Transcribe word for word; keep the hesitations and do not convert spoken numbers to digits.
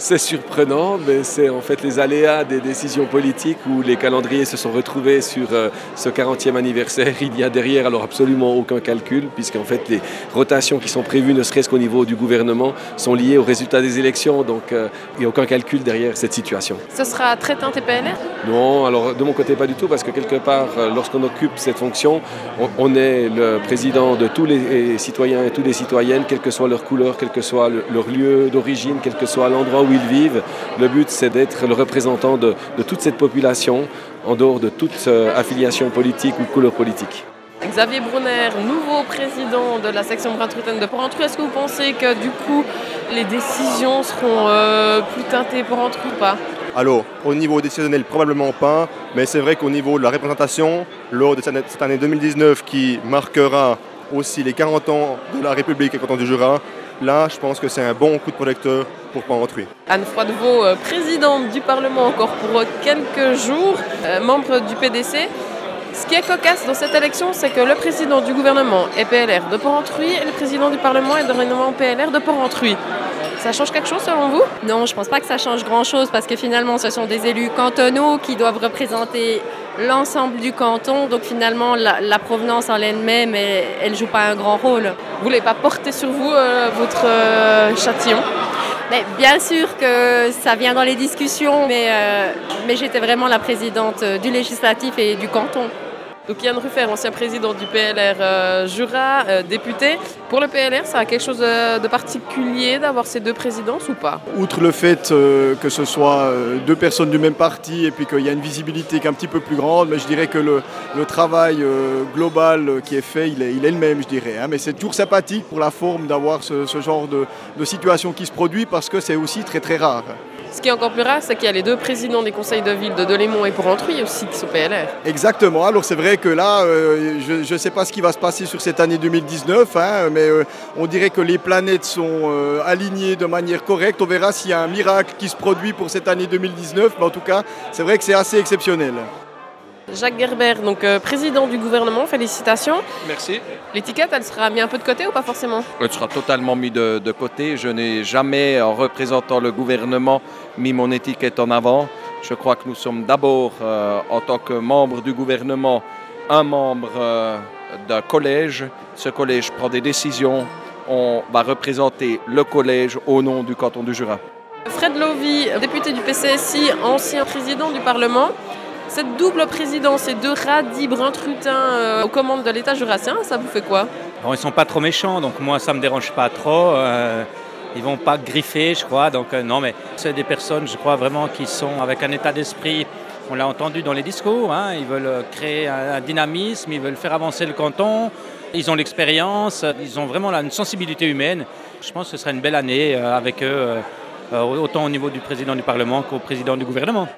C'est surprenant, mais c'est en fait les aléas des décisions politiques où les calendriers se sont retrouvés sur euh, ce quarantième anniversaire. Il n'y a derrière alors absolument aucun calcul, puisqu'en fait les rotations qui sont prévues, ne serait-ce qu'au niveau du gouvernement, sont liées au résultat des élections. Donc euh, il n'y a aucun calcul derrière cette situation. Ce sera très teinté P L R? Non, alors de mon côté pas du tout, parce que quelque part, lorsqu'on occupe cette fonction, on, on est le président de tous les citoyens et toutes les citoyennes, quelle que soit leur couleur, quel que soit le, leur lieu d'origine, quel que soit l'endroit où ils vivent. Le but, c'est d'être le représentant de, de toute cette population, en dehors de toute euh, affiliation politique ou couleur politique. Xavier Brunner, nouveau président de la section Brun-Trutaine de Porrentruy, est-ce que vous pensez que du coup, les décisions seront euh, plus teintées Porrentruy ou pas? Alors, au niveau décisionnel, probablement pas, mais c'est vrai qu'au niveau de la représentation, lors de cette année deux mille dix-neuf qui marquera aussi les quarante ans de la République et canton du Jura, là, je pense que c'est un bon coup de projecteur pour Porrentruy. Anne Froidevaux, présidente du Parlement encore pour quelques jours, euh, membre du P D C. Ce qui est cocasse dans cette élection, c'est que le président du gouvernement est P L R de Porrentruy et le président du Parlement est dorénavant P L R de Porrentruy. Ça change quelque chose selon vous? Non, je ne pense pas que ça change grand-chose parce que finalement, ce sont des élus cantonaux qui doivent représenter l'ensemble du canton. Donc finalement, la, la provenance en elle-même, elle ne joue pas un grand rôle. Vous ne voulez pas porter sur vous euh, votre euh, châtillon? Mais bien sûr que ça vient dans les discussions, mais, euh, mais j'étais vraiment la présidente du législatif et du canton. Donc Yann Ruffer, ancien président du P L R euh, Jura, euh, député. Pour le P L R, ça a quelque chose de, de particulier d'avoir ces deux présidences ou pas? Outre le fait euh, que ce soit euh, deux personnes du même parti et puis qu'il y a une visibilité qui est un petit peu plus grande, mais je dirais que le, le travail euh, global qui est fait, il est, il est le même, je dirais. Hein. Mais c'est toujours sympathique pour la forme d'avoir ce, ce genre de, de situation qui se produit parce que c'est aussi très très rare. Ce qui est encore plus rare, c'est qu'il y a les deux présidents des conseils de ville de Delémont et Porrentruy aussi qui sont P L R. Exactement. Alors c'est vrai que là, euh, je ne sais pas ce qui va se passer sur cette année deux mille dix-neuf, hein, mais euh, on dirait que les planètes sont euh, alignées de manière correcte. On verra s'il y a un miracle qui se produit pour cette année deux mille dix-neuf, mais en tout cas, c'est vrai que c'est assez exceptionnel. Jacques Gerber, donc euh, président du gouvernement, félicitations. Merci. L'étiquette, elle sera mise un peu de côté ou pas forcément? Elle sera totalement mise de, de côté. Je n'ai jamais, en représentant le gouvernement, mis mon étiquette en avant. Je crois que nous sommes d'abord, euh, en tant que membre du gouvernement, un membre euh, d'un collège. Ce collège prend des décisions. On va représenter le collège au nom du canton du Jura. Fred Lovy, député du P C S I, ancien président du Parlement. Cette double présidence et deux radis Brun-Trutains euh, aux commandes de l'État jurassien, ça vous fait quoi? Bon, ils ne sont pas trop méchants, donc moi ça ne me dérange pas trop. Euh, ils ne vont pas griffer, je crois. Donc euh, non, mais c'est des personnes, je crois vraiment, qui sont avec un état d'esprit, on l'a entendu dans les discours, hein, ils veulent créer un, un dynamisme, ils veulent faire avancer le canton. Ils ont l'expérience, ils ont vraiment là, une sensibilité humaine. Je pense que ce sera une belle année euh, avec eux, euh, autant au niveau du président du Parlement qu'au président du gouvernement.